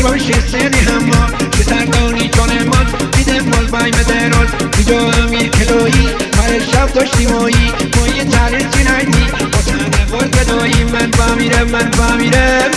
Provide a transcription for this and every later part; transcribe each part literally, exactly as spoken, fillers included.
روش سری هما که سرگانی چون ما دیده مال بای مدرال دیجا امیر کلویی هر شب داشتی مایی مایی تریز جنایدی با تنه قول بدایی من با میرم من با میرم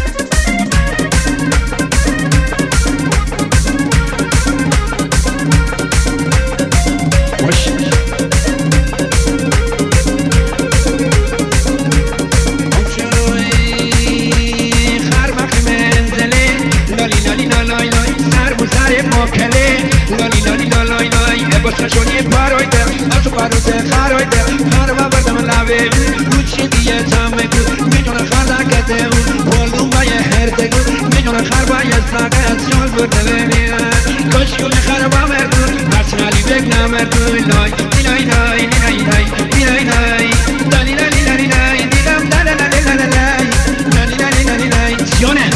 شونی پارویده آسو پاروده خارویده خارما بردم لاوه روچی دیگه تامه کن میتونه خارده کته اون بولدون بایه هرده کن میتونه خار بایه ساقه از شال برده بینیه کشکون خاربا مردون ارسنالی بگ نمردون لای لای لای لای لای لای لای دالی دالی دالی لای دیدم دالی دالی دالی لای دالی دالی دالی لای سیونه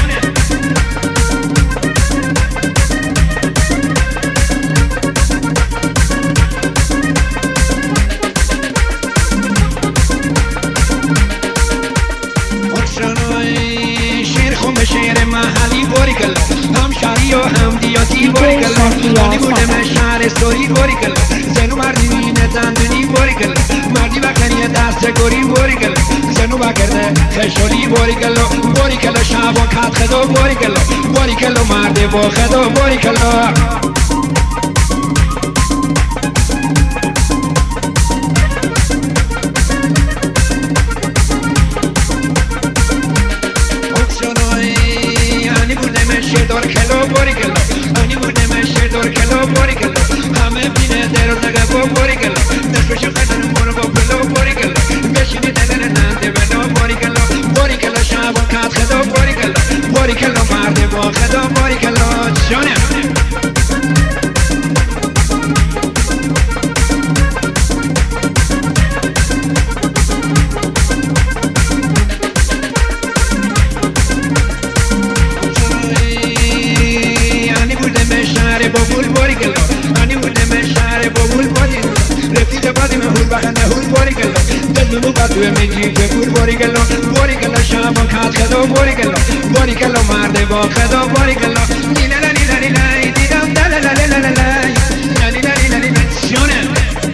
شهر محلی بوری کلا هم شهری و هم دیاتی بوری کلا آنی بوده من شهر سوری بوری کلا زنو مردی مینه زندونی بوری کلا مردی بکنی دست گوری بوری کلا زنو بکرده خشوری بوری کلا بوری کلا شب و کت خدا بوری کلا بوری کلا مرد با خدا بوری کلا دور کلو بوری کلو آنی بوده مشه دور کلو بوری کلو همه بینه درو نگه با بوری کلو نصفشو خدن مونو با پلو بوری کلو بشینی دلن ننده بلو بوری کلو بوری کلو شب و کت خدا بوری کلو بوری کلو مرد با خدا بوری کلو جانه بابول بوری کلا آنی بوده من شهر بابول بوری رفیق بادی من هول بخنده هول بوری کلا دل مو قطوه میگی ببول بوری کلا بوری کلا شب و کات خدا بوری کلا بوری کلا مرد با خدا بوری کلا لیلا لیلا لیلا دیدم دل لا لا لا لا لیلا لیلا لیلا شونه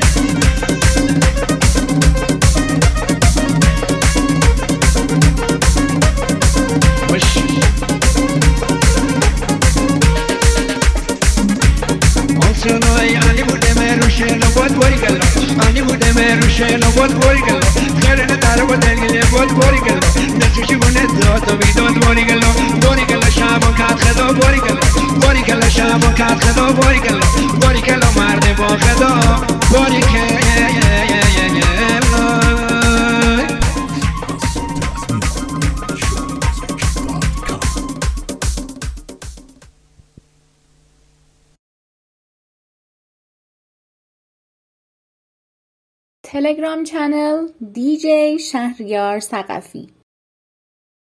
سنوی آنی بوده من روشه نبود بوری کلا آنی بوده من روشه نبود بوری کلا خیرن تارو با دنگله بود بوری کلا نسوشی بونه داد و بیداد بوری کلا بوری کلا شب و کت خدا بوری کلا بوری کلا شب و کت خدا بوری کلا بوری کلا مرد با خدا بوری کلا تلگرام چنل دی جی شهریار ثقفی